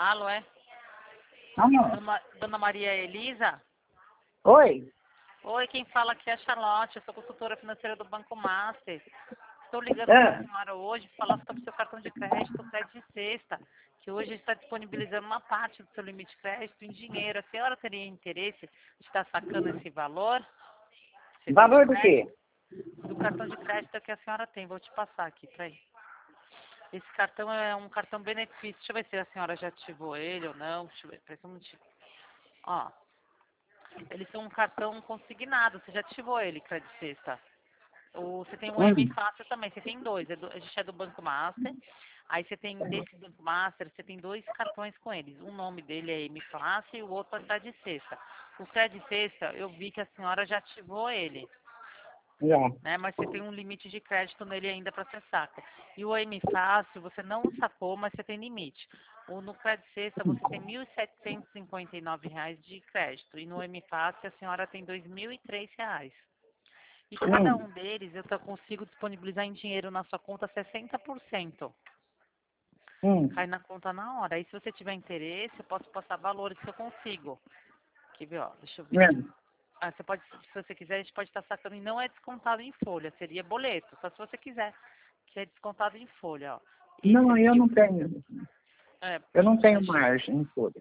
Alô, é? Alô? Dona Maria Elisa? Oi? Oi, quem fala aqui é a Charlotte, eu sou consultora financeira do Banco Master. Estou ligando para a Ah, senhora hoje para falar sobre o seu cartão de crédito, o Crédito Sexta, que hoje está disponibilizando uma parte do seu limite de crédito em dinheiro. A senhora teria interesse de estar sacando esse valor? Limite de valor do quê? crédito? Do cartão de crédito que a senhora tem. Vou te passar aqui, peraí. Esse cartão é um cartão benefício. Deixa eu ver se a senhora já ativou ele ou não. Deixa eu ver, peraí, só um minutinho. Ó, eles são um cartão consignado. Você já ativou ele, Crédito Sexta? Você tem um M Hum, Fácil também, você tem dois. A gente é do Banco Master. Aí você tem desse Banco Master, você tem dois cartões com eles. Um nome dele é M Fácil e o outro é Crédito Sexta. O Crédito Sexta, eu vi que a senhora já ativou ele, já. né? Mas você tem um limite de crédito nele ainda para ser saca. E o M Fácil, você não sacou, mas você tem limite. No Crédito Sexta, você tem R$ 1.759 de crédito. E no M Fácil, a senhora tem R$ 2.003. E cada Hum, um deles eu só consigo disponibilizar em dinheiro na sua conta 60%. hum, Cai na conta na hora. Aí se você tiver interesse, eu posso passar valores que eu consigo. Quer ver, ó? Deixa eu ver. hum. Ah, você pode, se você quiser, a gente pode estar sacando e não é descontado em folha, seria boleto, só se você quiser, que é descontado em folha, ó. Esse Não, eu aqui, não tenho. é, Eu não tenho deixa, margem em folha.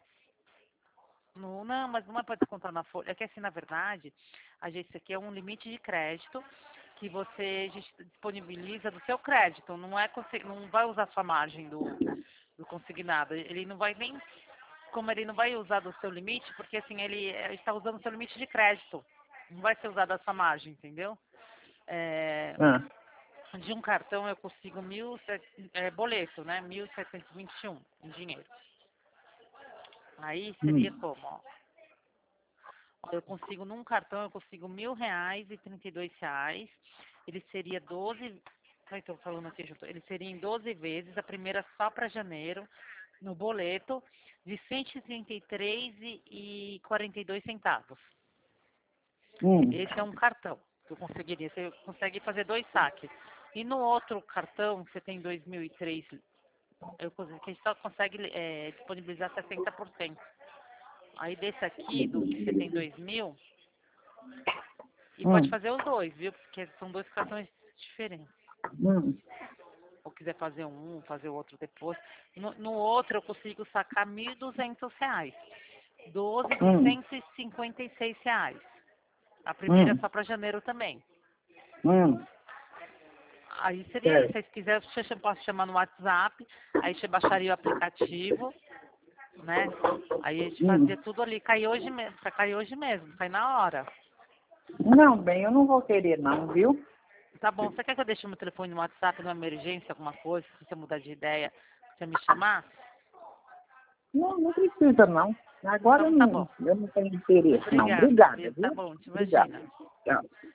não, mas não é para descontar na folha. É que assim, na verdade, esse aqui é um limite de crédito que a gente disponibiliza do seu crédito. Não é não vai usar sua margem do consignado. Ele não vai nem, como ele não vai usar do seu limite, porque assim, ele está usando o seu limite de crédito. Não vai ser usado a sua margem, entendeu? É, Ah, de um cartão eu consigo boleto, né? 1.721 em dinheiro. Aí seria hum, como, ó? Eu consigo, num cartão, eu consigo R$ 1.032. Ele seria 12. Ai, tô falando aqui junto. Ele seria em 12 vezes, a primeira só para janeiro, no boleto, de 133,42 centavos. hum, Esse é um cartão que eu conseguiria. Você consegue fazer 2 saques. E no outro cartão, você tem 2003, que a gente só consegue disponibilizar 60%. Aí desse aqui, do que você tem 2.000, e pode hum, fazer os dois, viu? Porque são dois cartões diferentes. hum, Ou quiser fazer fazer o outro depois. No outro eu consigo sacar R$ 1.200. 12 de hum, R$ 156. A primeira é hum, só para janeiro também. hum. Aí seria isso. Certo. Aí se quiser, eu posso chamar no WhatsApp. Aí você baixaria o aplicativo, né? Aí a gente fazia Hum. tudo ali. Cai hoje mesmo, cai hoje mesmo, cai na hora. Não, bem, eu não vou querer não, viu? Tá bom, você quer que eu deixe meu telefone no WhatsApp, numa emergência, alguma coisa, se você mudar de ideia, você me chamar? Não, não precisa não. Agora Então tá bom. eu não tenho interesse não. Obrigada, Obrigada, viu? Tá viu? bom, te Obrigada. imagina. Tchau.